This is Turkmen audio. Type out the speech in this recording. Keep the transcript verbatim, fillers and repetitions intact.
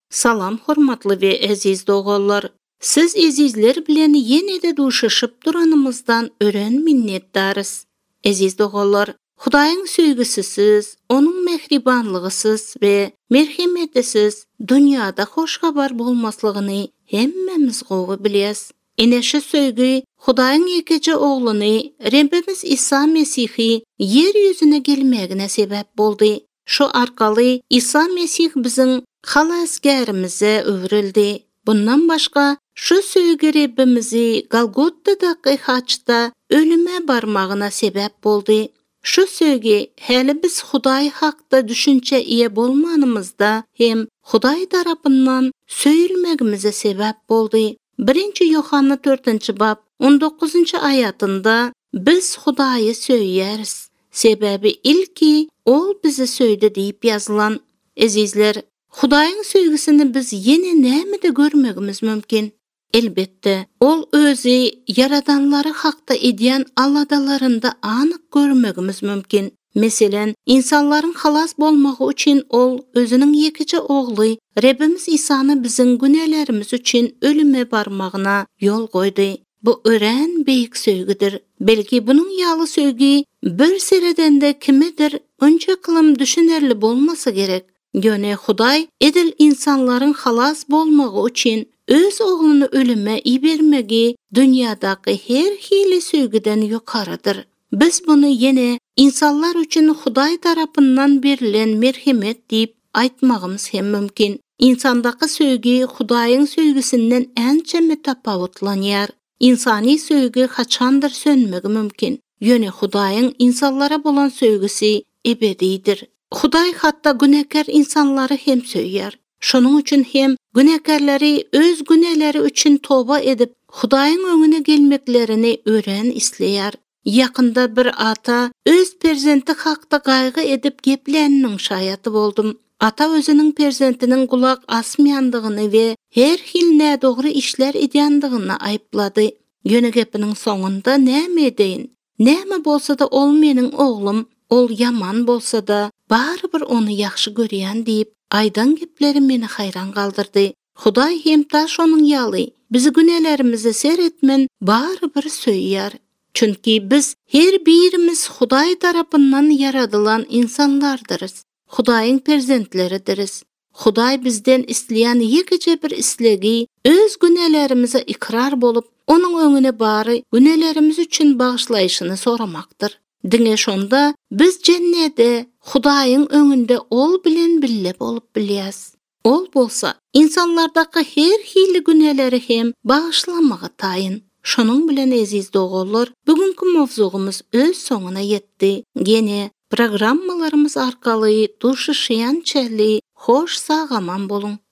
Salam hormatly we aziz dogallar. Siz azizler bilen ýene-de duşuşyp duranymyzdan ören minnetdarys. Aziz dogallar, Hudaýyň söýgüsisiz, onuň mehribanlygysız we merhemetisiz dünýäde hoş habar bolmaslygyny hemmemiz gowy bilýäs. Ene şu söýgü Hudaýyň ekiji ogluny Rabbimiz İsa Mesihi yer ýüzüne gelmegine sebäp boldy. Şu arkaly İsa Mesih biziň halasgärimize öwrildi. Bundan başga şu söýgü Rabbimizi Golgotadaky haçda ölüme barmagyna sebäp boldy. Şu söýgü häli biz Hudaý hakda düşünçe iýe bolmanymyzda hem Hudaý tarapyndan söýülmegimize sebäp boldy. birinji Yohanna dörtünçi bab on dokuzunçy ayatynda biz Hudaýy söýýäris. Sebebi ilki ol bizi söýdi diýip ýazylan. Azizler, Hudaýyň söýgüsini biz ýene näme de görmegimiz mümkin? Elbetde, ol özü yaradanlary hakda edýän aladalarynda anyk görmegimiz mümkin. Meselen, insanlaryň halas bolmagy üçin ol özüniň ýekiji ogly Rabbimiz İsany biziň günälerimiz üçin ölüme barmagyna ýol goýdy. Bu ören beýik söýgüdir. Belki bunyň ýaly söýgü bir seredende kimidir önce kılım düşünerli bolmasa gerek. Ýöne Hudaý edil insanlaryň halas bolmagy üçin öz ogluny ölüme ibermegi dünýädäki her hili söýgüden ýokarydyr. Biz bunu ýene insanlar üçin Hudaý tarapyndan berilen merhemet diýip aýtmagymys hem mümkin. İnsandaky söýgü Hudaýyň söýgüsinden ençe tapawutlanýar. İnsani söýgü haçandyr sönmegi mümkin. Ýöne Hudaýyň insanlara bolan söýgüsi ebedidir. Hudaý hatda günäkär insanlary hem söýýär. Şonuň üçin hem günäkärleri öz günäleri üçin toba edip Hudaýyň öňüne gelmeklerini ören isleýär. Yakında bir ata öz perzenti hakda gaýgy edip gepläniniň şaýaty boldum. Ata özüniň perzentiniň gulak asmaýandygyny we her hil nädogry işler edýändigini aýplady. Ýöne gepiniň soňunda näme edeýin? Näme bolsa da ol meniň oglum, ol yaman bolsa da barybir onu ýaxşy görýän diýip aýdan gepleri meni hayran galdyrdy. Hudaý hem taş onuň ýaly. Bizi günälerimizi seretmen barybir söýýär. Çünki biz her birimiz Hudaý tarapyndan yaradylan insanlardyrys. Hudaýyň perzentleridirys. Hudaý bizden isleýän ýekije bir islegi öz günälerimize ikrar bolup, onuň öňüne bary günälerimiz üçin bagyşlaýyşyny soramakdyr. Diňe şonda biz jennede Hudaýyň öňünde ol bilen bille bolup bilýäs. Ol bolsa insanlardaky her hili günäleri hem bagyşlamagy taýyn. Şonuň bilen aziz dogallar, bugünkü mowzugymyz öz soňuna ýetdi. Gene programmalarymyz arkaly duşuşýan çäli hoş sagaman bolun.